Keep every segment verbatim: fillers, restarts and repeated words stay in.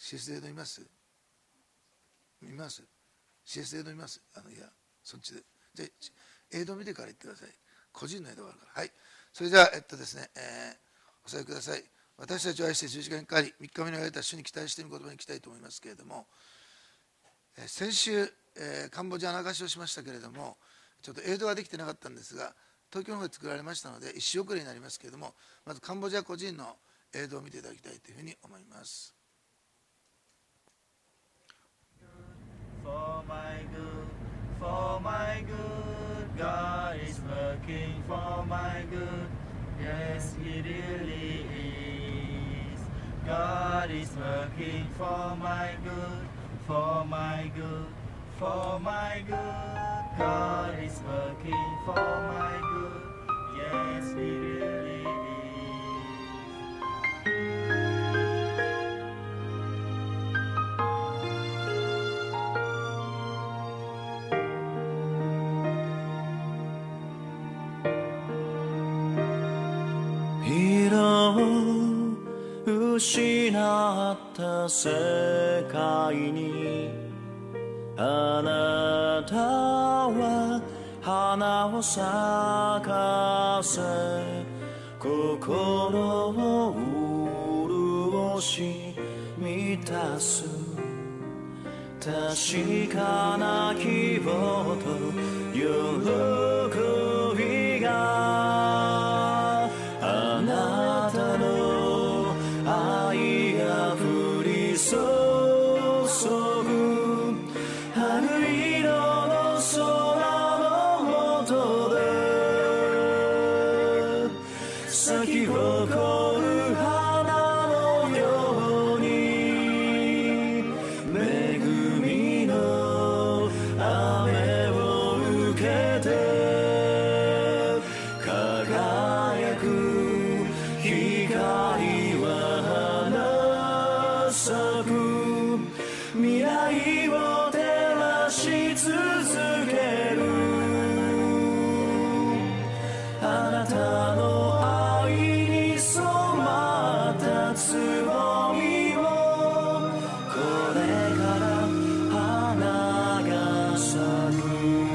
シエス エイドいます見ます シエス エイド見ます。あのいやそっちでじゃあエイド見てから言ってください。個人のエイドがあるから。はい、それじゃあえっとですね、えー、お伝えください。私たちを愛して十字架にかかりみっかめに言われた主に期待している言葉に行きたいと思いますけれども、えー、先週、えー、カンボジアの証しをしましたけれども、ちょっとエイドができてなかったんですが、東京の方で作られましたので一周遅れになりますけれども、まずカンボジア個人のエイドを見ていただきたいというふうに思います。 For my good, for my good, God is working for my good. Yes, He really is. God is working for my good, for my good, for my good. God is working for my good. Yes, He really is. 失った世界にあなたは花を咲かせ心を潤し満たす確かな希望と喜びがあなたの愛が降り注ぐ春色の空の下で咲き誇る花のように恵みの雨を受けて輝く光は咲く未来を照らし続けるあなたの愛に染まったつぼみをこれから花が咲く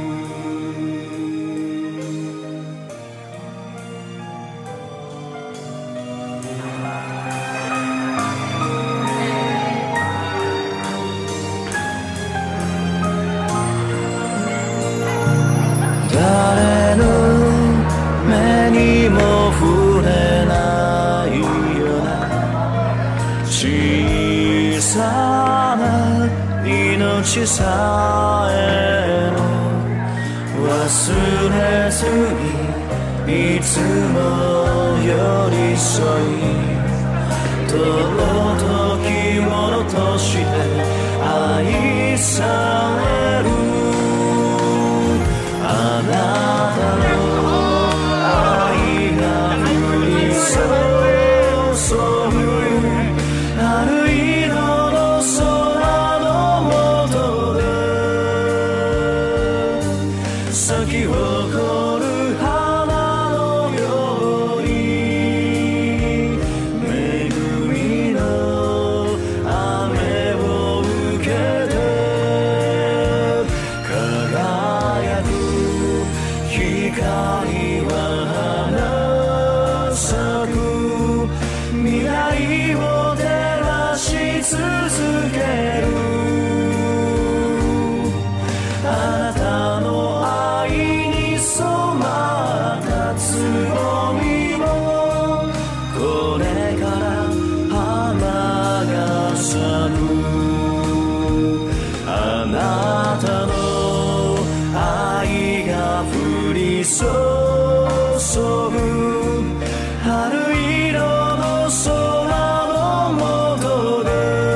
誰の目にも触れないような小さな命さえも忘れずにいつも寄り添い尊きものとして愛されるあなたの愛が降り注ぐ春色の空の下で咲き誇る花のように恵みの雨を受けて輝く光は花咲く未来を照らし続けるあなたの愛に染まったつぼみもこれから花が咲くあなたの愛が降り注ぐ春色の空の下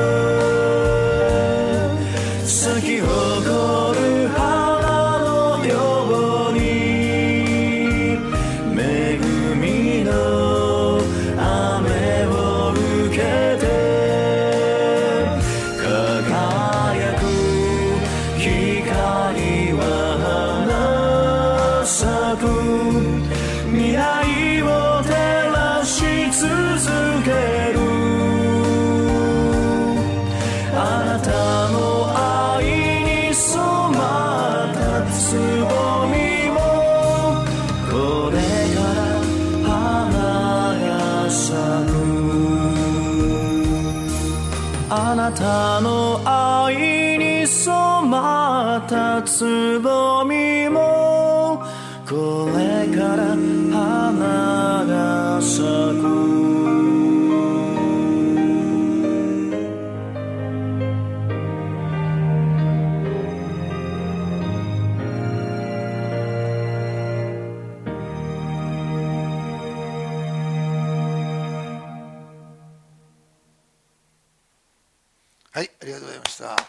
で咲き誇る花のように恵みの雨を受けて輝く光は花咲くあなたの愛に染まったつぼみもこれから花が咲く。 はい、ありがとうございました。はい、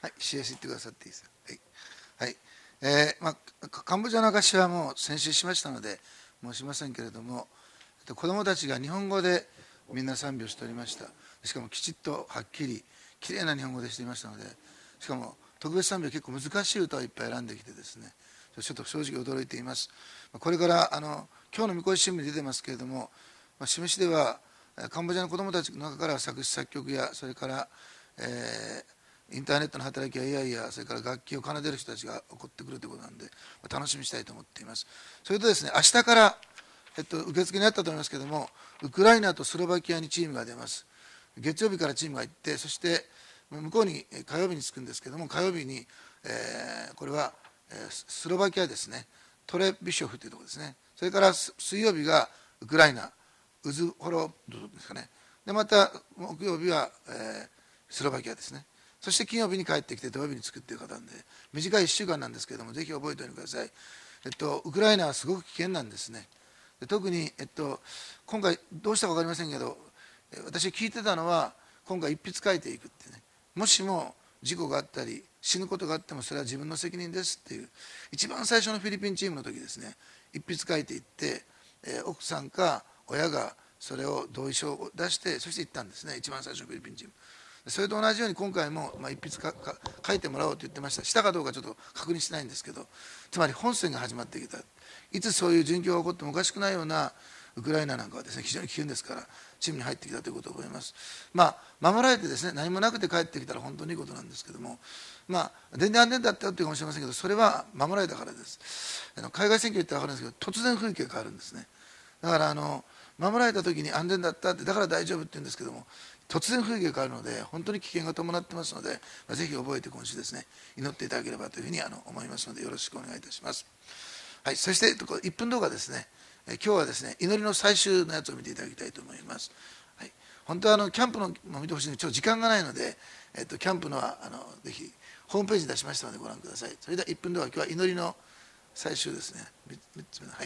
シーエス 言ってくださっていいですか。はい、はい、えーまあ、カンボジアの証はもう先週しましたので申しませんけれども、子どもたちが日本語でみんな賛美をしておりました。しかもきちっとはっきりきれいな日本語でしていましたので、しかも特別賛美は結構難しい歌をいっぱい選んできてですね、ちょっと正直驚いています。これからあの今日の御子石新聞に出てますけれども、まあ、示しではカンボジアの子どもたちの中から作詞作曲や、それから、えー、インターネットの働きや エーアイ や、それから楽器を奏でる人たちが起こってくるということなんで、楽しみにしたいと思っています。それとですね、明日から、えっと、受付にあったと思いますけれども、ウクライナとスロバキアにチームが出ます。月曜日からチームが行って、そして向こうに火曜日に着くんですけれども、火曜日に、えー、これはスロバキアですね、トレビショフというところですね。それから水曜日がウクライナ、ウズホロドですかね。でまた木曜日は、えー、スロバキアですね。そして金曜日に帰ってきて土曜日に作っている方なんで、短いいっしゅうかんなんですけれども、ぜひ覚えておいてください。えっと、ウクライナはすごく危険なんですね。で特に、えっと、今回どうしたか分かりませんけど、私聞いてたのは今回一筆書いていくってね、もしも事故があったり死ぬことがあってもそれは自分の責任ですっていう、一番最初のフィリピンチームの時ですね、一筆書いていって、えー、奥さんか親がそれを同意書を出して、そして行ったんですね、一番最初のフィリピンチーム。それと同じように今回も、まあ、一筆かか書いてもらおうと言ってました。したかどうかちょっと確認してないんですけど、つまり本戦が始まってきた、いつそういう状況が起こってもおかしくないようなウクライナなんかはですね、非常に危険ですから、チームに入ってきたということを思います。まあ、守られてですね、何もなくて帰ってきたら本当にいいことなんですけども、まあ、全然安全だったというかもしれませんけど、それは守られたからです。あの海外選挙行ったら分かるんですけど、突然風景が変わるんですね。だからあの守られた時に安全だったって、だから大丈夫って言うんですけども、突然風景が変わるので本当に危険が伴ってますので、まあ、ぜひ覚えて今週ですね、祈っていただければというふうにあの思いますので、よろしくお願いいたします。はい、そしていっぷん動画ですね、え今日はですね、祈りの最終のやつを見ていただきたいと思います。はい、本当はあのキャンプのも見てほしいので、ちょっと時間がないので、えっと、キャンプのはあのぜひホームページに出しましたのでご覧ください。それではいっぷん動画、今日は祈りの最終ですね、みっつめの、はい。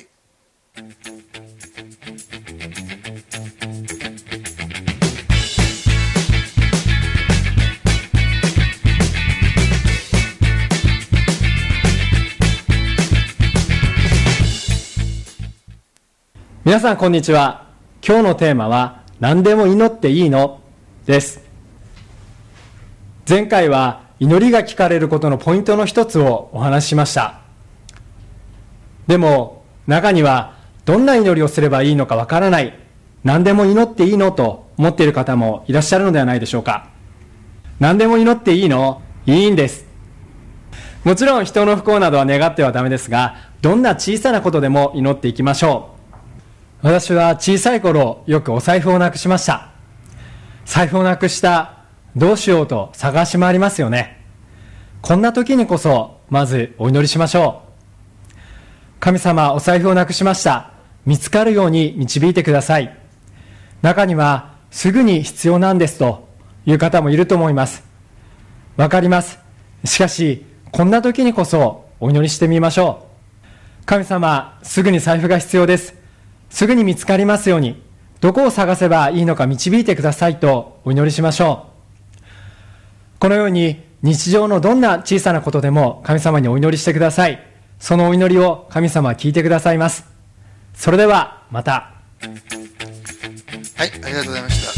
皆さんこんにちは。今日のテーマは何でも祈っていいのです。前回は祈りが聞かれることのポイントの一つをお話ししました。でも中にはどんな祈りをすればいいのかわからない、何でも祈っていいのと思っている方もいらっしゃるのではないでしょうか。何でも祈っていいの？いいんです。もちろん人の不幸などは願ってはダメですが、どんな小さなことでも祈っていきましょう。私は小さい頃よくお財布をなくしました。財布をなくした、どうしようと探し回りますよね。こんな時にこそまずお祈りしましょう。神様、お財布をなくしました。見つかるように導いてください。中にはすぐに必要なんですという方もいると思います。わかります。しかしこんな時にこそお祈りしてみましょう。神様、すぐに財布が必要です。すぐに見つかりますように、どこを探せばいいのか導いてくださいとお祈りしましょう。このように日常のどんな小さなことでも神様にお祈りしてください。そのお祈りを神様は聞いてくださいます。それではまた。 はい、ありがとうございました。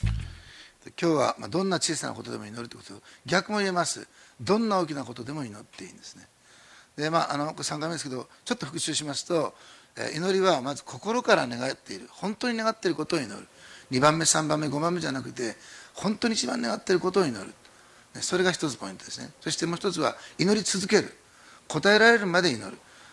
今日はまあどんな小さなことでも祈るということを逆も言えます。どんな大きなことでも祈っていいんですね。で、まあ、あのこれさんかいめですけど、ちょっと復習しますと、祈りはまず心から願っている、本当に願っていることを祈る。にばんめ、さんばんめ、ごばんめじゃなくて、本当に一番願っていることを祈る。それが一つポイントですね。そしてもう一つは祈り続ける。答えられるまで祈る。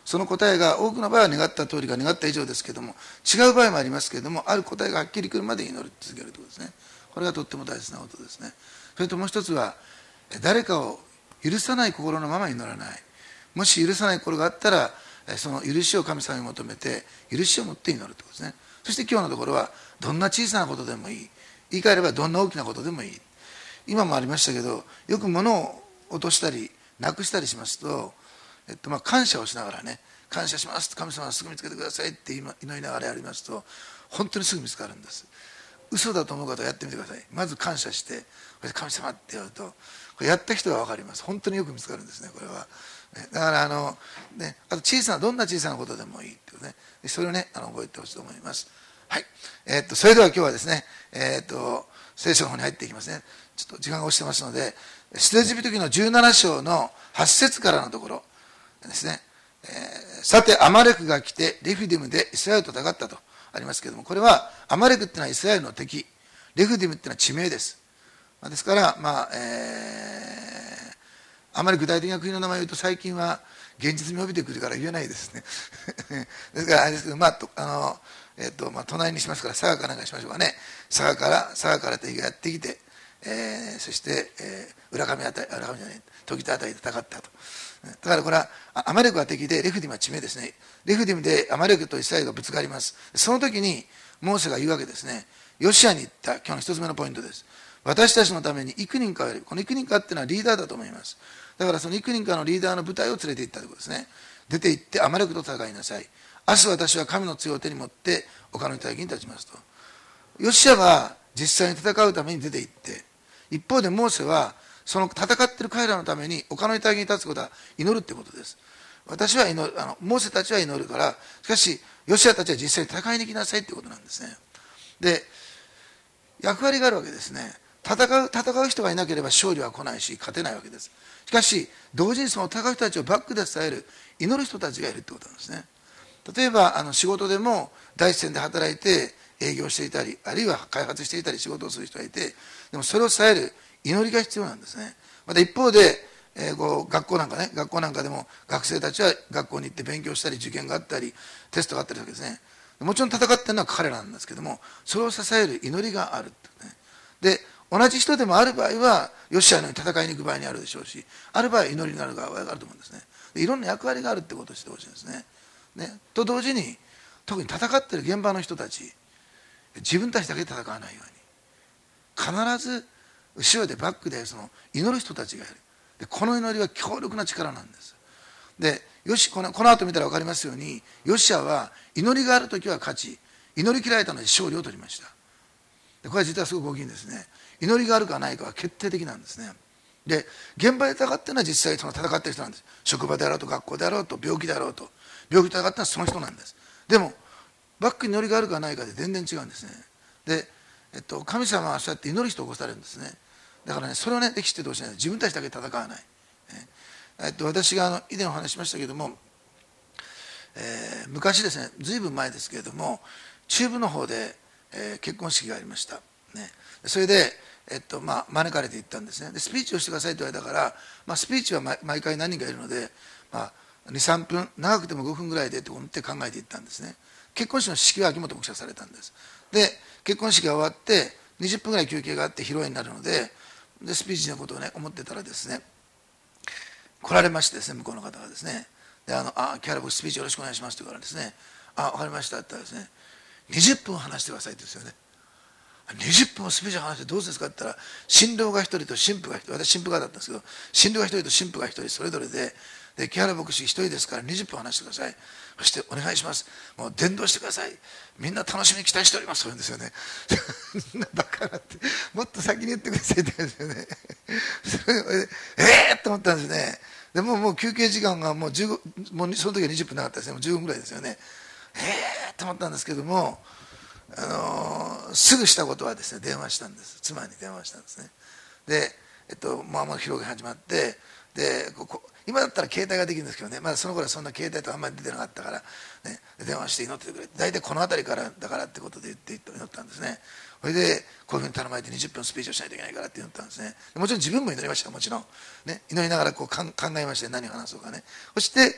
その答えが多くの場合は願った通りか願った以上ですけども、違う場合もありますけれども、ある答えがはっきり来るまで祈り続けるということですね。これがとっても大切なことですね。それともう一つは、誰かを許さない心のまま祈らない。もし許さない心があったら、その許しを神様に求めて、許しを持って祈るということですね。そして今日のところは、どんな小さなことでもいい。言い換えればどんな大きなことでもいい。今もありましたけど、よく物を落としたり、なくしたりしますと、えっと、まあ感謝をしながらね、感謝します、神様はすぐ見つけてくださいって祈りながらやりますと、本当にすぐ見つかるんです。嘘だと思う方はやってみてください。まず感謝して、これ神様ってやると、これやった人は分かります。本当によく見つかるんですね、これは。だからあの、ね、あと小さな、どんな小さなことでもいいっていうね、それをね、あの覚えてほしいと思います。はい。えー、っと、それでは今日はですね、えー、っと、聖書の方に入っていきますね。ちょっと時間が押してますので、出エジプト記のじゅうなな章のはち節からのところですね。えー、さて、アマレクが来て、レフィディムでイスラエルと戦ったとありますけれども、これは、アマレクっていうのはイスラエルの敵、レフィディムっていうのは地名です。ですから、まあ、えー、あまり具体的な国の名前を言うと、最近は現実味を帯びてくるから言えないですね。ですから、あれですけど、まあ、あの、えっと、まあ、隣にしますから、佐賀かなんかしましょうかね。佐賀から、佐賀から敵がやってきて、えー、そして、えー、浦上あたり、浦上じゃない、時田あたりで戦ったと。だからこれは、アマレクは敵で、レフディムは地名ですね。レフディムでアマレクとイスラエルがぶつかります。その時に、モーセが言うわけですね。ヨシアに言った、今日の一つ目のポイントです。私たちのために幾人かを選ぶ。この幾人かっていうのはリーダーだと思います。だからその幾人かのリーダーの部隊を連れて行ったということですね。出て行ってアマレクと戦いなさい。明日私は神の強い手に持って丘の頂に立ちますと。ヨシアは実際に戦うために出て行って、一方でモーセはその戦っている彼らのために丘の頂に立つことは祈るってことです。私は祈る、あのモーセたちは祈るから、しかしヨシアたちは実際に戦いに来なさいってことなんですね。で、役割があるわけですね。戦う、戦う人がいなければ勝利は来ないし、勝てないわけです。しかし、同時にその戦う人たちをバックで伝える、祈る人たちがいるってことなんですね。例えば、あの仕事でも第一線で働いて営業していたり、あるいは開発していたり仕事をする人がいて、でもそれを伝える祈りが必要なんですね。また一方で、えー、こう学校なんかね、学校なんかでも学生たちは学校に行って勉強したり、受験があったり、テストがあったりするわけですね。もちろん戦っているのは彼らなんですけども、それを支える祈りがあるってね。で、同じ人でもある場合は、ヨシアのように戦いに行く場合にあるでしょうし、ある場合は祈りになる場合があると思うんですね。でいろんな役割があるってことをしてほしいんですね。ねと同時に、特に戦っている現場の人たち、自分たちだけで戦わないように、必ず後ろでバックでその祈る人たちがいる。でこの祈りは強力な力なんです。で、よしこの、この後見たら分かりますように、ヨシアは祈りがあるときは勝ち、祈り切られたので勝利を取りました。でこれは実はすごく大きいんですね。祈りがあるかないかは決定的なんですね。で、現場で戦っているのは実際その戦っている人なんです。職場であろうと学校であろうと病気であろうと、病気で戦っているのはその人なんです。でも、バックに祈りがあるかないかで全然違うんですね。で、えっと、神様はそうやって祈る人を起こされるんですね。だからね、それをね、歴史ってどうしない。自分たちだけ戦わない。えっと、私があの以前お話しましたけども、えー、昔ですね、ずいぶん前ですけれども、中部の方で、えー、結婚式がありました。ね、それで、えっとまあ、招かれて行ったんですね。でスピーチをしてくださいと言われたから、まあ、スピーチは毎回何人かいるので、まあ、にさんぷん、長くてもごふんぐらいでと思って考えていったんですね。結婚式の式は秋元牧師がされたんです。で、結婚式が終わって、にじゅっぷんぐらい休憩があって披露宴になるので、でスピーチのことをね、思ってたらですね、来られましてですね、向こうの方がですね、で、あの、あ、木原牧師スピーチよろしくお願いしますと言うからですね、あ、わかりましたって言ったらですね、にじゅっぷん話してくださいって言うんですよね。にじゅっぷんスピーチ話してどうですかって言ったら、新郎が一人と新婦が一人、私新婦側だったんですけど、新郎が一人と新婦が一人それぞれで、で木原牧師一人ですからにじゅっぷん話してください。そしてお願いします。もう伝道してください。みんな楽しみに期待しております。そう言うんですよね。そんなバカなって、もっと先に言ってくださいって言うんですよね。それでえーっと思ったんですね。でもうもう休憩時間がもうじゅうご、もうその時はにじゅっぷんなかったですね。もうじゅうごふんぐらいですよね。えーっと思ったんですけども、あのー、すぐしたことはですね、電話したんです。妻に電話したんですね。で、えっと、まあまあ広げ始まって、でここ今だったら携帯ができるんですけどね、まだその頃はそんな携帯とかあんまり出てなかったから、ね、電話して祈っててくれ、大体この辺りからだからってことで言って祈ったんですね。それでこういうふうに頼まれてにじゅっぷんスピーチをしないといけないからって祈ったんですね。もちろん自分も祈りました。もちろん、ね、祈りながらこう考えまして、何を話そうかね。そして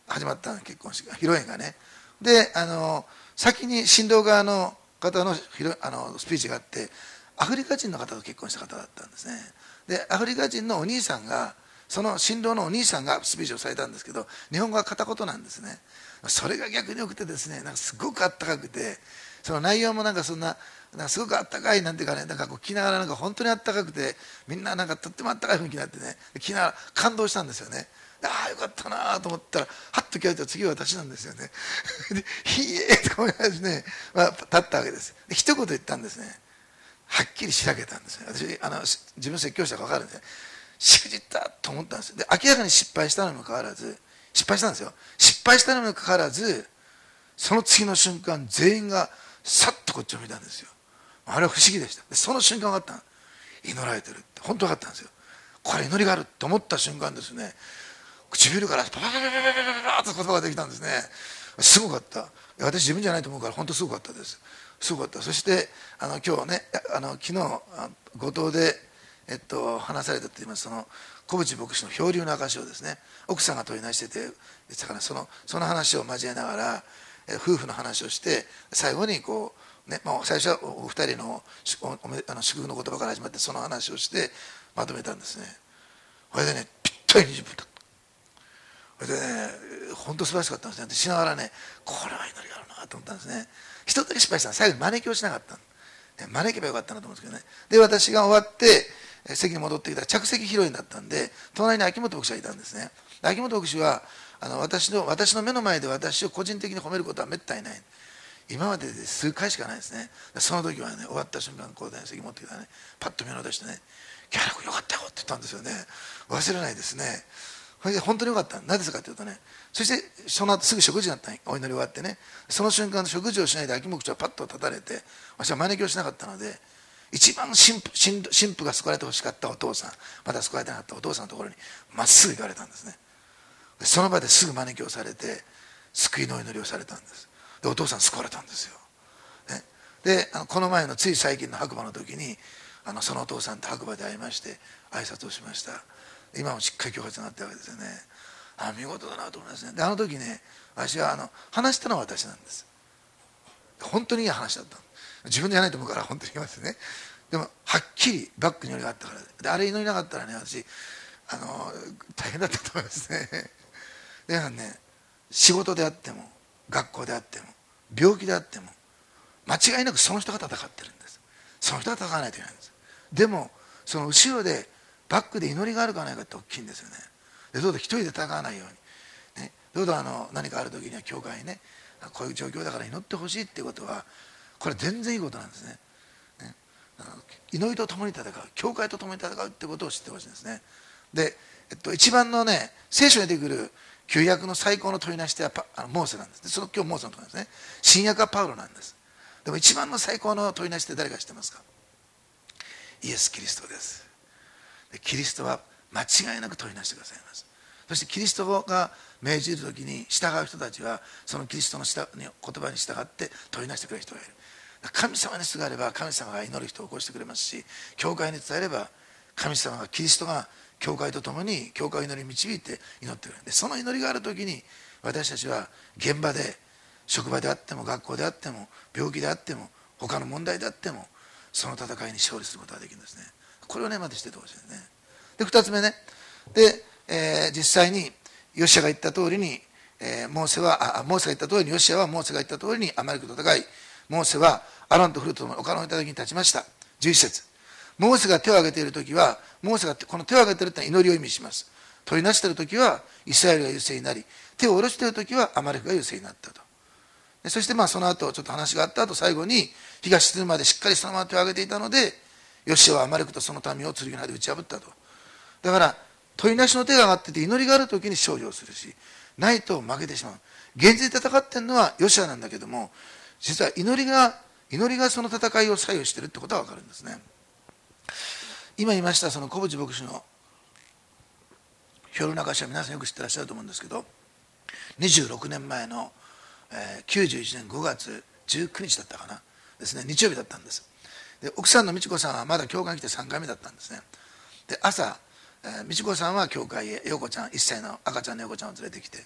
始まったの結婚式が披露宴がね。であの先に新郎側の方のあのスピーチがあって、アフリカ人の方と結婚した方だったんですね。でアフリカ人のお兄さんが、その新郎のお兄さんがスピーチをされたんですけど、日本語は片言なんですね。それが逆によくてですね、なんかすごくあったかくて、その内容もなんかそんな、なんかすごくあったかいなんていうかね、なんかこう聞きながらなんか本当にあったかくて、みんななんかとってもあったかい雰囲気になってね、聞きながら感動したんですよね。ああよかったなと思ったら、はっと聞いたら次は私なんですよね。でひえーと思いながらですね、まあ、立ったわけです。で一言言ったんですね。はっきりしらけたんですよ。私あの自分説教したか分かるんですね。しくじったと思ったんですよ。で明らかに失敗したのにもかかわらず、失敗したんですよ。失敗したのにもかかわらず、その次の瞬間全員がさっとこっちを見たんですよ。あれは不思議でした。でその瞬間分かった。祈られてるって本当分かったんですよ。これ祈りがあると思った瞬間ですね、唇からパパパパパパパパと言葉ができたんですね。すごかった。私自分じゃないと思うから本当すごかったです。すごかった。そしてあの今日ね、あの昨日五島で、えっと、話されたといいますその小淵牧師の漂流の証をですね、奥さんが問いなしてて、だからそのその話を交えながら夫婦の話をして、最後にこう、ね、まあ、最初はお二人のあの祝福の言葉から始まって、その話をしてまとめたんですね。これでね、ぴったりにじゅっぷんだった。それでね、本当素晴らしかったんですね。しながらね、これは祈りがあるなと思ったんですね。一つだけ失敗したの、最後に招きをしなかったの、ね、招けばよかったなと思うんですけどね。で私が終わって席に戻ってきたら着席披露宴だったんで、隣に秋元牧師がいたんですね。秋元牧師はあの 私の私の目の前で私を個人的に褒めることはめったにない。今までで数回しかないですね。その時はね、終わった瞬間、こうね、席持ってきたらね、パッと目を出してね、ギャラ君よかったよって言ったんですよね。忘れないですね。それで本当によかった。なぜかというとね、そしてその後すぐ食事になったお祈り終わってね、その瞬間食事をしないで秋牧師はパッと立たれて、私は招きをしなかったので、一番神父、神神父が救われてほしかったお父さん、まだ救われてなかったお父さんのところにまっすぐ行かれたんですね。その場ですぐ招きをされて、救いのお祈りをされたんです。でお父さん救われたんですよ。ね、であのこの前のつい最近の白馬の時に、あのそのお父さんと白馬で会いまして挨拶をしました。今もしっかり教発になったわけですよね。あ見事だなと思いますね。であの時ね、私はあの話したのは私なんです。本当にいい話だった。自分じゃないと思うから本当に言いますね。でもはっきりバックに祈りがあったから、であれ祈りなかったらね、私あの大変だったと思いますね。でね、仕事であっても学校であっても病気であっても間違いなくその人が戦ってるんです。その人が戦わないといけないんです。でもその後ろでバックで祈りがあるかないかって大きいんですよね。でどうぞ一人で戦わないように、ね、どうぞあの何かある時には教会にね、こういう状況だから祈ってほしいっていうことは、これ全然いいことなんですね。ね、祈りと共に戦う、教会と共に戦うってことを知ってほしいんですね。で、えっと、一番のね、聖書に出てくる旧約の最高の取りなし手はあのモーセなんです。でその今日モーセのところですね。新約はパウロなんです。でも一番の最高の取りなし手誰か知ってますか？イエス・キリストです。でキリストは間違いなく取りなしてくださいます。そしてキリストが命じる時に従う人たちはそのキリストの言葉に従って取りなしてくれる人がいる。神様にすがれば神様が祈る人を起こしてくれますし、教会に伝えれば神様がキリストが教会と共に教会を祈り導いて祈ってくれる。でその祈りがある時に私たちは現場で職場であっても学校であっても病気であっても他の問題であってもその戦いに勝利することができるんですね。これをねまずしててほしいですね。でふたつめね、で、えー、実際にヨシアが言った通りに、えー、モーセはあモーセが言った通りにヨシアはモーセが言った通りにアマレクと戦い、モーセはアロンとフルとともに丘の頂に立ちました。じゅういち節、モーセが手を挙げている時は、モーセがこの手を挙げているというのは祈りを意味します。取りなしている時はイスラエルが優勢になり、手を下ろしている時はアマレクが優勢になったと。でそしてまあその後ちょっと話があった後、最後に日が沈むまでしっかりそのまま手を挙げていたので、ヨシアはアマレクとその民を剣の刃で打ち破ったと。だから取りなしの手が上がってて祈りがある時に勝利をするし、ないと負けてしまう。現実で戦っているのはヨシアなんだけども、実は祈りが祈りがその戦いを左右しているってことは分かるんですね。今言いましたその小淵牧師の漂流の証は皆さんよく知ってらっしゃると思うんですけど、にじゅうろくねんまえのきゅうじゅういちねんごがつじゅうくにちだったかなですね、日曜日だったんです。で奥さんの美智子さんはまだ教会に来てさんかいめだったんですね。で朝美智子さんは教会へ陽子ちゃんいっさいの赤ちゃんの陽子ちゃんを連れてきて、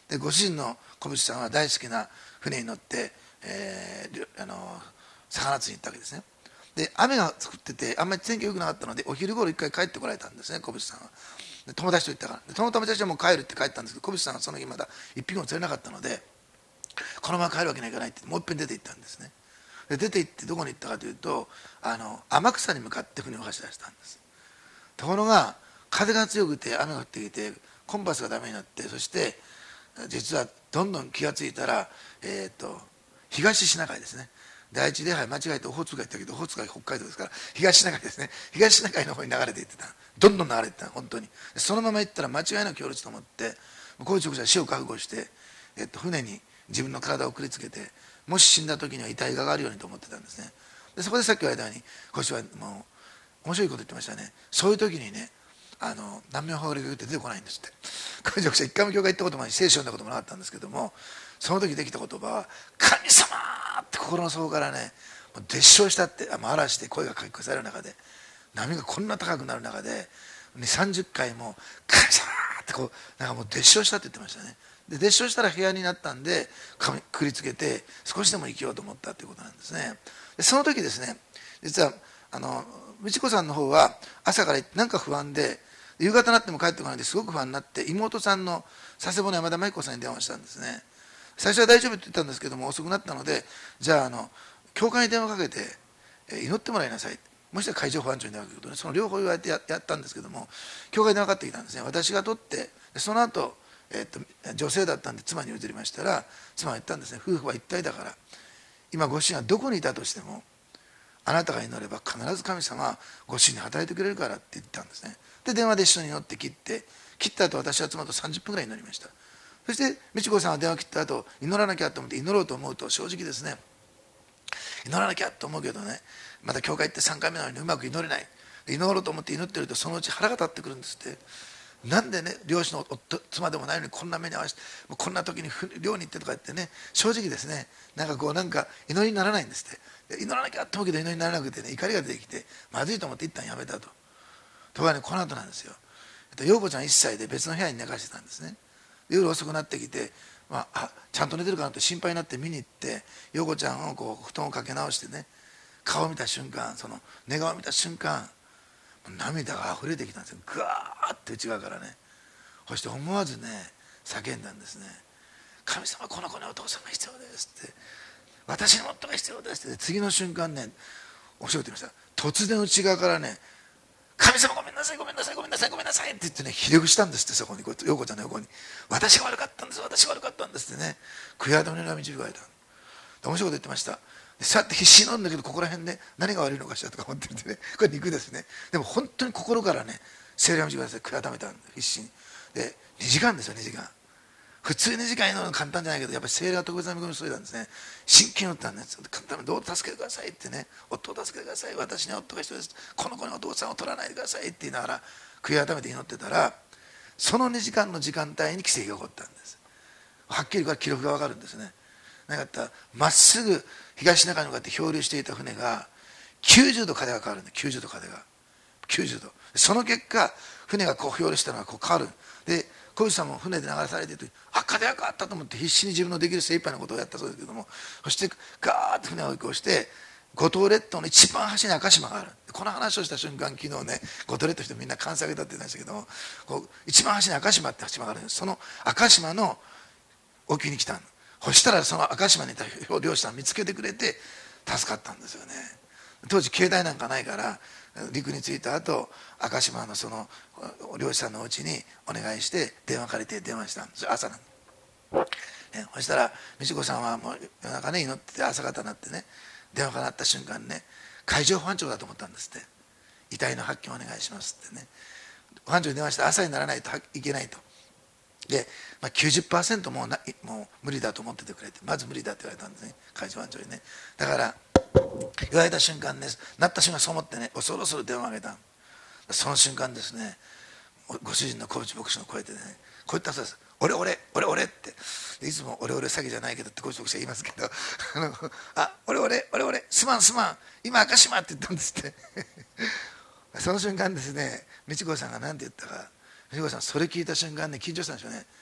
でご主人の小渕さんは大好きな船に乗って、えー、あの魚釣りに行ったわけですね。で雨が降っててあんまり天気良くなかったのでお昼頃一回帰ってこられたんですね、小渕さんは。で友達と行ったからでその友達はもう帰るって帰ったんですけど、小渕さんはその日まだ一匹も釣れなかったのでこのまま帰るわけにはいかないってもう一遍出て行ったんですね。で出て行ってどこに行ったかというとあの天草に向かって船を走らせたんです。ところが風が強くて雨が降ってきてコンパスがダメになって、そして実はどんどん気が付いたら、えー、と東シナ海ですね。第一礼拝間違えてオホーツク海行ったけどオホーツク海北海道ですから東シナ海ですね。東シナ海の方に流れていってた、どんどん流れていった本当に。そのまま行ったら間違いなく強烈と思って小渕牧師は死を覚悟して、えー、と船に自分の体を送りつけて、もし死んだ時には遺体が上がるようにと思ってたんですね。でそこでさっき言われたように小渕はもう面白いこと言ってましたね。そういう時にねあの難民法律って出てこないんですって。小渕牧師は一回も教会行ったこともないし聖書読んだこともなかったんですけども、その時できた言葉は神様って心の底からねもう絶唱したって、嵐で声が書き消される中で波がこんな高くなる中でさんじゅっかいも神様ってこうなんかもう絶唱したって言ってましたね。で絶唱したら部屋になったんでくくりつけて少しでも生きようと思ったということなんですね。でその時ですね実はあの美智子さんの方は朝からなんか不安で夕方になっても帰ってこないんですごく不安になって妹さんの佐世保の山田真紀子さんに電話したんですね。最初は大丈夫って言ったんですけども遅くなったのでじゃああの教会に電話かけて祈ってもらいなさい、もしくは海上保安庁に電話かけるとね、その両方言われて や, やったんですけども教会に電話かかってきたんですね。私が取ってその後、えー、っと女性だったんで妻に譲りましたら妻は言ったんですね、夫婦は一体だから今ご主人はどこにいたとしてもあなたが祈れば必ず神様はご主人に働いてくれるからって言ったんですね。で電話で一緒に祈って切って切った後私は妻とさんじゅっぷんぐらい祈りました。そして美智子さんは電話切った後祈らなきゃと思って祈ろうと思うと正直ですね祈らなきゃと思うけどねまた教会行ってさんかいめなのにうまく祈れない。祈ろうと思って祈ってるとそのうち腹が立ってくるんですって。なんでね漁師の夫妻でもないのにこんな目に遭わせてもうこんな時に漁に行ってとか言ってね正直ですねなんかこうなんか祈りにならないんですって。祈らなきゃと思うけど祈りにならなくてね怒りが出てきてまずいと思って一旦やめたと。ところがねこの後なんですよ。陽子ちゃんいっさいで別の部屋に寝かしてたんですね。夜遅くなってきて、まあ、あちゃんと寝てるかなって心配になって見に行って陽子ちゃんをこう布団をかけ直してね顔を見た瞬間その寝顔を見た瞬間涙が溢れてきたんですよ。ガーッて内側からね。そして思わずね叫んだんですね。神様この子にお父さんが必要ですって、私にも夫が必要ですって。次の瞬間ねおっしゃってました。突然内側からね神様ごめんなさいごめんなさいごめんなさいごめんなさいって言ってねひれ伏したんですって。そこに陽子ちゃんの横に私が悪かったんです私が悪かったんですってね悔やみの導かれた。面白いこと言ってました。さって必死なんだけどここら辺で、ね、何が悪いのかしらとか思っててねこれ肉ですね。でも本当に心からね聖霊が導かれて悔やめたんで必死に。でにじかんですよにじかん。普通にじかん祈るの簡単じゃないけどやっぱり聖霊が特別な見込みを注いだんですね。真剣に祈ったんですよ。簡単にどう助けてくださいってね夫を助けてください私には夫が必要ですこの子にお父さんを取らないでくださいって言いながら悔い改めて祈ってたらそのにじかんの時間帯に奇跡が起こったんです。はっきりこれ記録が分かるんですね。何かったらまっすぐ東シナ海に向かって漂流していた船がきゅうじゅうど風が変わるんできゅうじゅうど風がきゅうじゅうどその結果船がこう漂流したのがこう変わる。で小渕さんも船で流されているとあ風が変わったと思って必死に自分のできる精一杯のことをやったそうですけどもそしてガーッと船を追い越して五島列島の一番端に赤島がある。この話をした瞬間昨日ね五島列島の人みんな関西上げたって言ったんですけどもこう一番端に赤島って島があるんです。その赤島の沖に来たの。そしたらその赤島にいた漁師さん見つけてくれて助かったんですよね。当時携帯なんかないから陸に着いた後赤島のその漁師さんのお家にお願いして電話借りて電話したんですよ朝なんで、ね、そしたら美智子さんはもう夜中ね祈ってて朝方になってね電話が鳴った瞬間にね海上保安庁だと思ったんですって。遺体の発見お願いしますってね保安庁に電話して朝にならないといけないと。で、まあ、きゅうじゅっパーセント もうなもう無理だと思っててくれてまず無理だって言われたんですね海上保安庁にね。だから言われた瞬間ねなった瞬間そう思ってね恐る恐る電話を上げた。その瞬間ですねご主人の小渕牧師の声でねこう言ったそうです。俺俺俺俺っていつも俺俺詐欺じゃないけどって小渕牧師は言いますけどあのあ俺俺俺俺すまんすまん今赤島って言ったんですってその瞬間ですね美智子さんが何て言ったか美智子さんそれ聞いた瞬間ね緊張したんでしょうね。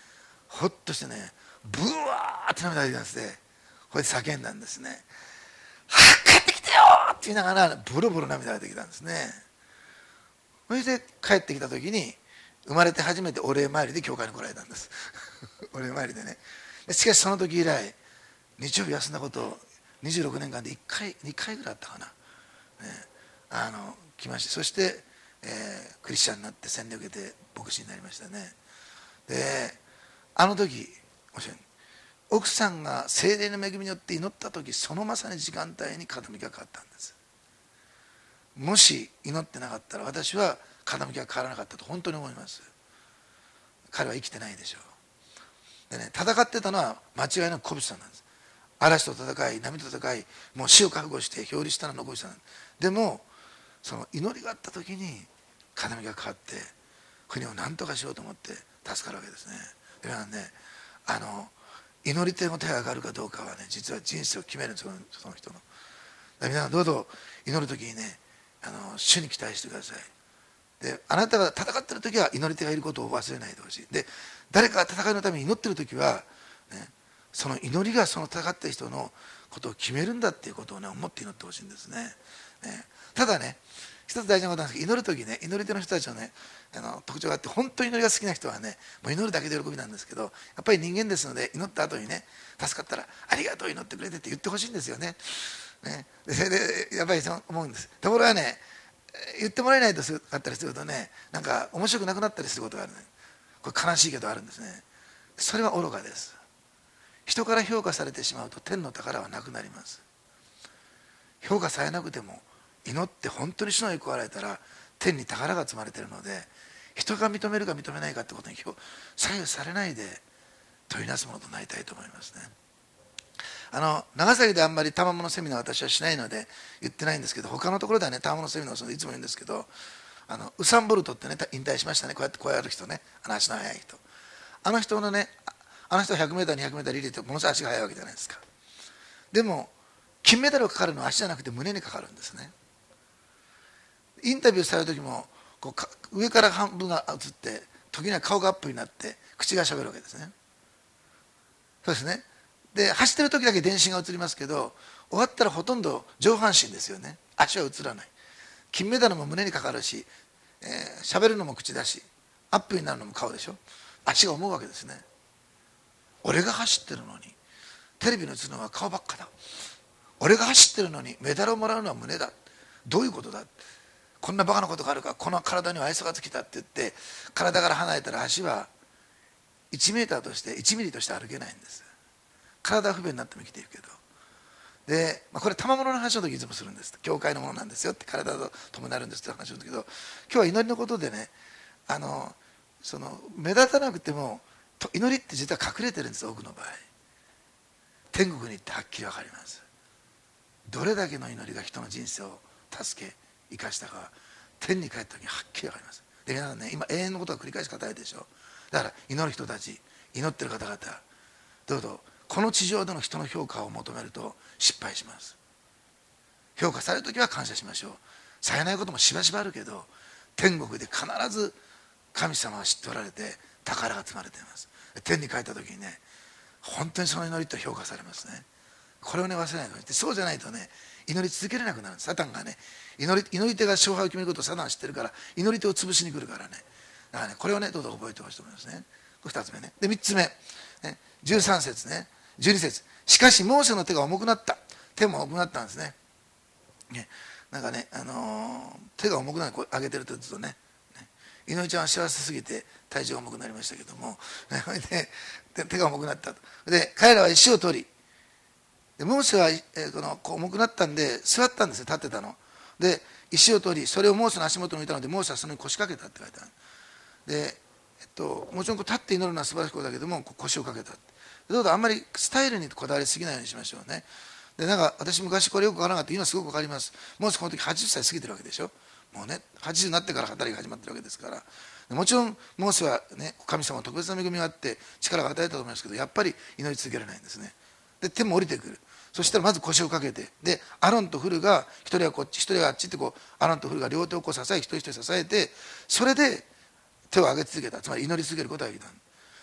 ほっとしてね、ブワーって涙が出たんですね。これで叫んだんですね。はあ、帰ってきてよって言いながらボロボロ涙が出てきたんですね。そして帰ってきた時に生まれて初めてお礼参りで教会に来られたんですお礼参りでね。しかしその時以来日曜日休んだことをにじゅうろくねんかんでいっかいにかいぐらいあったかな、ね、あの来まして、そして、えー、クリスチャンになって洗礼を受けて牧師になりましたね。であの時奥さんが聖霊の恵みによって祈った時、そのまさに時間帯に傾きが変わったんです。もし祈ってなかったら私は傾きが変わらなかったと本当に思います。彼は生きてないでしょう。でね、戦ってたのは間違いなく小渕さんなんです。嵐と戦い、波と戦い、もう死を覚悟して漂流したのは小渕さんなんです。でもその祈りがあった時に傾きが変わって国を何とかしようと思って助かるわけですね。でもね、あの祈り手の手が上がるかどうかはね、実は人生を決めるんですよ、その人の。だから皆さんどうぞ祈る時にね、あの主に期待してください。であなたが戦っている時は祈り手がいることを忘れないでほしい。で誰かが戦いのために祈っている時は、ね、その祈りがその戦っている人のことを決めるんだっていうことをね思って祈ってほしいんですね。ね、ただね、一つ大事なことなんですけど、祈る時ね、祈り手の人たちのね、あの特徴があって、本当に祈りが好きな人はね、もう祈るだけで喜びなんですけど、やっぱり人間ですので、祈った後にね、助かったらありがとう、祈ってくれてって言ってほしいんですよね。ね、でそれでやっぱりそう思うんです。ところがね、言ってもらえないとかったりするとね、なんか面白くなくなったりすることがあるね。これ悲しいけどあるんですね。それは愚かです。人から評価されてしまうと天の宝はなくなります。評価されなくても祈って本当に主の栄光を洗えたら天に宝が積まれているので、人が認めるか認めないかってことに左右されないで問いなすものとなりたいと思いますね。あの長崎であんまり賜物セミナーは私はしないので言ってないんですけど、他のところではね賜物セミナーをするのいつも言うんですけど、あのウサンボルトってね引退しましたね。こうやってこうやる人ね、あの足の速い人、あの人のね、あの人は ひゃくメーター にひゃくメーター リレーってものすごい足が速いわけじゃないですか。でも金メダルがかかるのは足じゃなくて胸にかかるんですね。インタビューされる時もこうか上から半分が映って時には顔がアップになって口がしゃべるわけですね。そうですね。で走ってる時だけ全身が映りますけど、終わったらほとんど上半身ですよね。足は映らない。金メダルも胸にかかるし、えー、しゃべるのも口だし、アップになるのも顔でしょ。足が思うわけですね。俺が走ってるのにテレビに映るのは顔ばっかだ。俺が走ってるのにメダルをもらうのは胸だ。どういうことだ。こんなバカなことがあるか。この体には愛想が尽きたって言って体から離れたら足はいちメーターとしていちミリとして歩けないんです。体は不便になっても生きているけど。で、まあ、これ賜物の話の時いつもするんです。教会のものなんですよって、体と共になるんですって話するんだけど、今日は祈りのことでね、あのその目立たなくても祈りって実は隠れてるんです。多くの場合天国に行ってはっきり分かります。どれだけの祈りが人の人生を助け生かしたか、天に帰った時にはっきり分かります。で皆さんね、今永遠のことが繰り返し語られてるでしょ。だから祈る人たち、祈ってる方々、どうぞこの地上での人の評価を求めると失敗します。評価される時は感謝しましょう。されないこともしばしばあるけど、天国で必ず神様は知っておられて宝が積まれています。天に帰った時にね、本当にその祈りと評価されますね。これをね忘れないでほしい。そうじゃないとね、祈り続けれなくなるんです。サタンがね、祈り、祈り手が勝敗を決めることをサタンは知ってるから、祈り手を潰しに来るからね。だからね、これをねどうぞ覚えてほしいと思いますね。ふたつめね。でみっつめ、ね、じゅうさん節ね、じゅうに節。しかしモーセの手が重くなった。手も重くなったんですね。ね、なんかね、あのー、手が重くなる、こう上げてるとずっとね、ね、祈りちゃんは幸せすぎて体重が重くなりましたけども、ね、で手が重くなったと。で彼らは石を取り、でモーセは、えー、このこう重くなったんで座ったんですよ。立ってたので石を取り、それをモーセの足元に置いたのでモーセはそれに腰掛けたって書いてある。で、えっと、もちろんこう立って祈るのは素晴らしいことだけども、こう腰を掛けた。どうぞあんまりスタイルにこだわりすぎないようにしましょうね。でなんか私昔これよく分からなかった。今すごく分かります。モーセこの時はちじゅっさい過ぎてるわけでしょ。もうねはちじゅうになってから働きが始まってるわけですから。もちろんモーセはね、神様の特別な恵みがあって力が与えたと思いますけど、やっぱり祈り続けられないんですね。で手も降りてくる。そしたらまず腰をかけて、でアロンとフルが一人はこっち一人はあっちってこうアロンとフルが両手をこう支え、一人一人支えて、それで手を上げ続けた。つまり祈り続けることができた。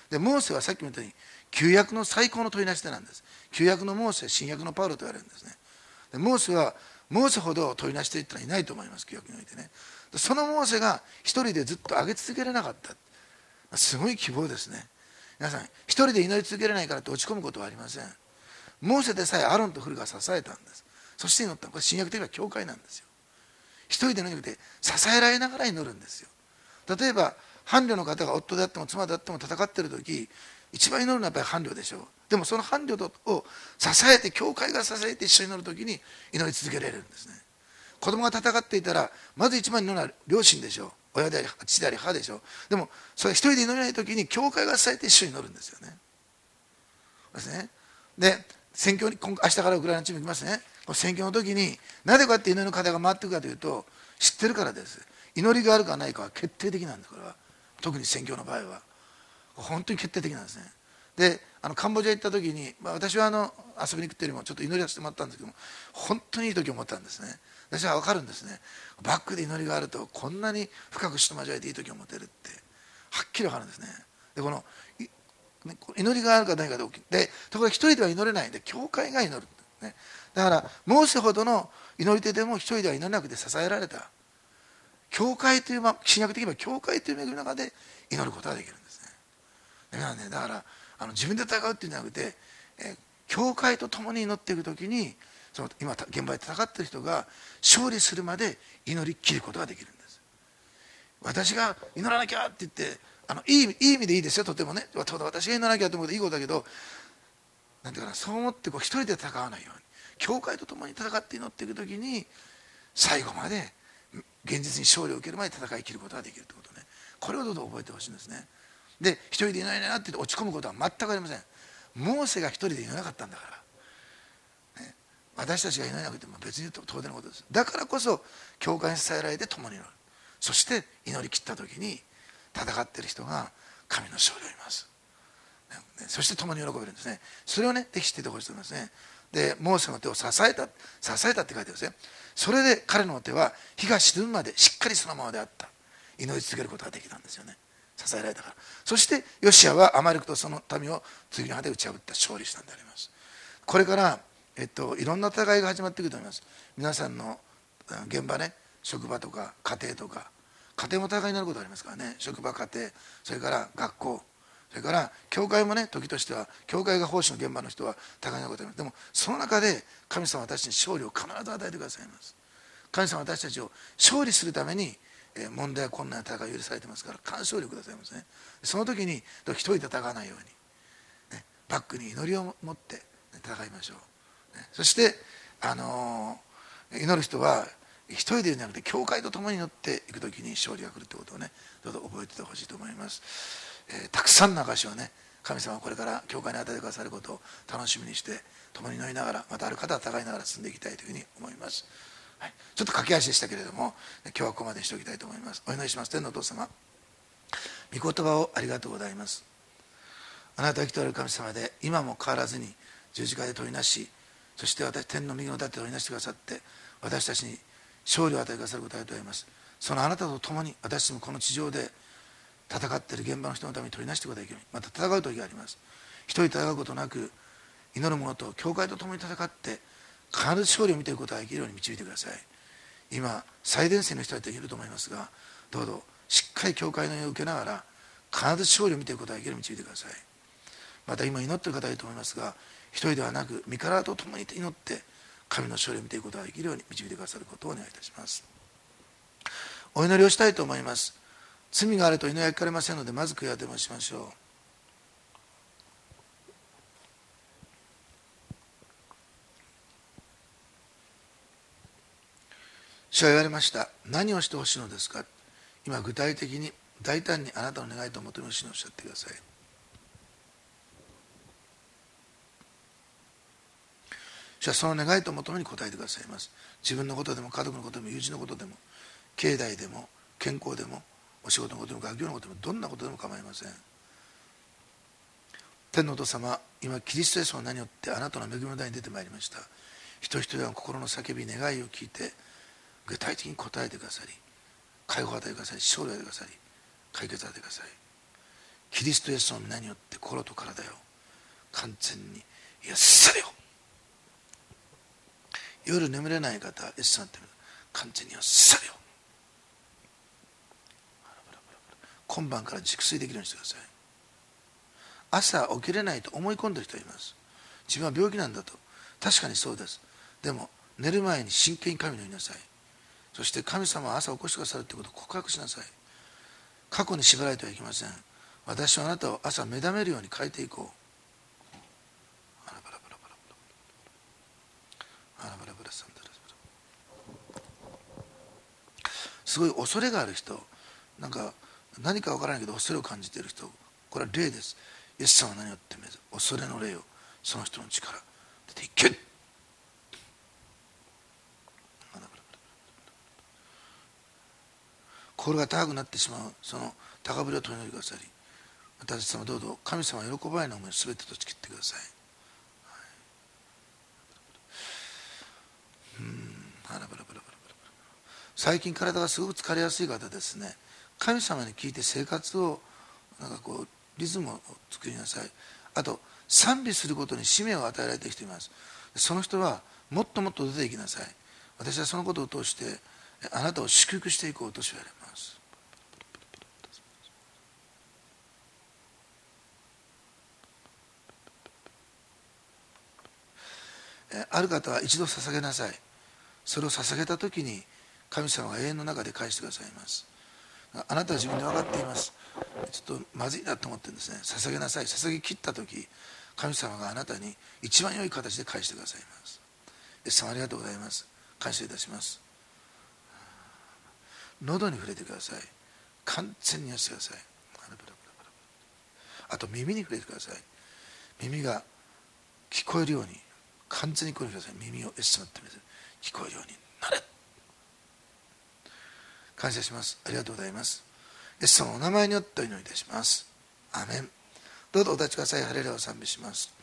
でモーセはさっきも言ったように旧約の最高の問いなし手なんです。旧約のモーセ、新約のパウロと言われるんですね。でモーセはモーセほど問いなし手ってのはいないと思います、旧約においてね。そのモーセが一人でずっと上げ続けられなかった、すごい希望ですね。皆さん、一人で祈り続けられないからって落ち込むことはありません。モーセでさえアロンとフルが支えたんです。そして祈ったのは、これ新約的には教会なんですよ。一人で祈るんじゃなくて支えられながら祈るんですよ。例えば伴侶の方が夫であっても妻であっても戦っている時、一番祈るのはやっぱり伴侶でしょう。でもその伴侶を支えて、教会が支えて一緒に祈る時に祈り続けられるんですね。子供が戦っていたらまず一番に祈るのは両親でしょう。親であり父であり母でしょう。でもそれ一人で祈れない時に教会が支えて一緒に祈るんですよね。ですね。で選挙に、明日からウクライナチーム行きますね。選挙の時になぜこうやって祈りの課題が回っていくかというと、知ってるからです。祈りがあるかないかは決定的なんです。これは特に選挙の場合は本当に決定的なんですね。であのカンボジア行った時に、まあ、私はあの遊びに行くというよりもちょっと祈りさせてもらったんですけども、本当にいい時を思ったんですね。私は分かるんですね。バックで祈りがあるとこんなに深く主と交えていい時を持てるってはっきり分かるんですね。でこの祈りがあるかないかで大きい。でところが一人では祈れないんで教会が祈る、ね、だからモーセほどの祈り手でも一人では祈れなくて支えられた教会という、まあ、新約的には教会という恵みの中で祈ることができるんですね。だからね、だからあの自分で戦うっていうんじゃなくて、えー、教会と共に祈っていくときに、その今現場で戦っている人が勝利するまで祈りきることができるんです。私が祈らなきゃって言ってあのいい、いい意味でいいですよ、とてもね。私が祈らなきゃと思うといいことだけど、なんていうかな、そう思ってこう一人で戦わないように教会と共に戦って祈っていくときに最後まで現実に勝利を受けるまで戦い切ることができるということね。これをどうぞ覚えてほしいんですね。で一人で祈れないなって言って落ち込むことは全くありません。モーセが一人で祈れなかったんだから、ね、私たちが祈れなくても別に当然のことです。だからこそ教会に支えられて共に祈る。そして祈り切った時に戦っている人が神の勝利を得ます、ね、そして共に喜べるんですね。それをねぜひ知っていてほしいと思いますね。でモーセの手を支えた支えたって書いてあるんですね。それで彼の手は日が沈むまでしっかりそのままであった。祈り続けることができたんですよね。支えられたから。そしてヨシアはアマレクとその民を次の歯で打ち破って勝利したんであります。これから、えっと、いろんな戦いが始まってくると思います。皆さんの現場ね、職場とか家庭とか、家庭も戦いになることがありますからね。職場、家庭、それから学校、それから教会もね、時としては教会が奉仕の現場の人は戦いになることがあります。でもその中で神様は私たちに勝利を必ず与えてくださいます。神様は私たちを勝利するために問題や困難や戦いを許されてますから、干渉力くださいますね。その時に一人で戦わないように、ね、バックに祈りを持って戦いましょう、ね、そして、あのー、祈る人は一人でじゃなくて教会と共に祈っていく時に勝利が来るということをね、どうぞ覚えててほしいと思います、えー、たくさんの証をね、神様はこれから教会に与えてくださることを楽しみにして共に祈りながら、またある方は戦いながら進んでいきたいというふうに思います。はい、ちょっと駆け足でしたけれども、今日はここまでにしておきたいと思います。お祈りします。天のお父様、御言葉をありがとうございます。あなたが生きておられる神様で、今も変わらずに十字架で取りなし、そして私天の右の立って取りなしてくださって、私たちに勝利を与えてくださることをありがとうございます。そのあなたと共に私たちもこの地上で戦っている現場の人のために取りなしてください。また戦う時があります。一人戦うことなく、祈る者と教会と共に戦って必ず勝利を見ていくことができるように導いてください。今最前線の人たちがいると思いますが、どうぞしっかり教会の意を受けながら必ず勝利を見ていくことができるように導いてください。また今祈っている方がいると思いますが、一人ではなく御体と共に祈って神の勝利を見ていくことができるように導いてくださることをお願いいたします。お祈りをしたいと思います。罪があると祈りは聞かれませんので、まず悔い改めをしましょう。主は言われました。何をしてほしいのですか。今具体的に大胆にあなたの願いと求めほしいのをおっしゃってください。主はその願いと求めに応えてくださいます。自分のことでも家族のことでも友人のことでも経済でも健康でもお仕事のことでも学業のことでもどんなことでも構いません。天のお父様、今キリストイエスの名によってあなたの恵みの台に出てまいりました。人一人が心の叫び願いを聞いて具体的に答えてくださり、解放を与えてくださり、勝利を与えてくださり、解決を与えてください。 キリストイエスの皆によって心と体よ完全に癒されよ。夜眠れない方、イエス様って完全に癒されよ。今晩から熟睡できるようにしてください。朝起きれないと思い込んでる人がいます。自分は病気なんだと。確かにそうです。でも寝る前に真剣に神の言いなさい。そして神様は朝起こしてくださるということを告白しなさい。過去に縛られてはいけません。私はあなたを朝目覚めるように変えていこう。すごい恐れがある人、なんか何か分からないけど恐れを感じている人、これは霊です。イエス様は何を言っても恐れの霊をその人の力出ていけ。心が高くなってしまうその高ぶりを取り除いてくださり、私様どうぞ神様は喜ばれない思いを全て断ち切ってください。うん、最近体がすごく疲れやすい方ですね、神様に聞いて生活をなんかこうリズムを作りなさい。あと賛美することに使命を与えられている人います。その人はもっともっと出ていきなさい。私はそのことを通してあなたを祝福していこうとしられます。ある方は一度捧げなさい。それを捧げた時に神様が永遠の中で返してくださいます。あなたは自分で分かっています。ちょっとまずいなと思ってるんですね。捧げなさい。捧げ切った時、神様があなたに一番良い形で返してくださいます。イエス様ありがとうございます。感謝いたします。喉に触れてください。完全に癒してください。あと耳に触れてください。耳が聞こえるように完全に聞こえてください。耳をイエス様って聞こえるようになれ。感謝します。ありがとうございます。イエス様のお名前によってお祈りいたします。アーメン。どうぞお立ちください。ハレルヤを賛美します。